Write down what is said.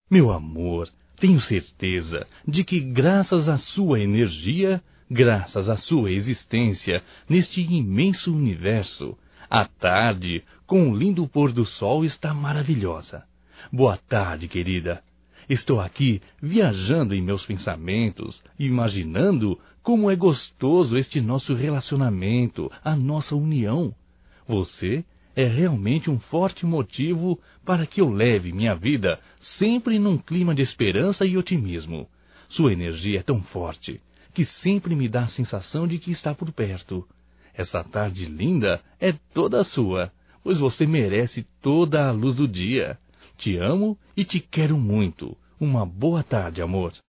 Meu amor, tenho certeza de que graças à sua energia, graças à sua existência neste imenso universo, a tarde, com o lindo pôr do sol, está maravilhosa. Boa tarde, querida. Estou aqui viajando em meus pensamentos, imaginando como é gostoso este nosso relacionamento, a nossa união. Você é realmente um forte motivo para que eu leve minha vida sempre num clima de esperança e otimismo. Sua energia é tão forte que sempre me dá a sensação de que está por perto. Essa tarde linda é toda sua, pois você merece toda a luz do dia. Te amo e te quero muito. Uma boa tarde, amor.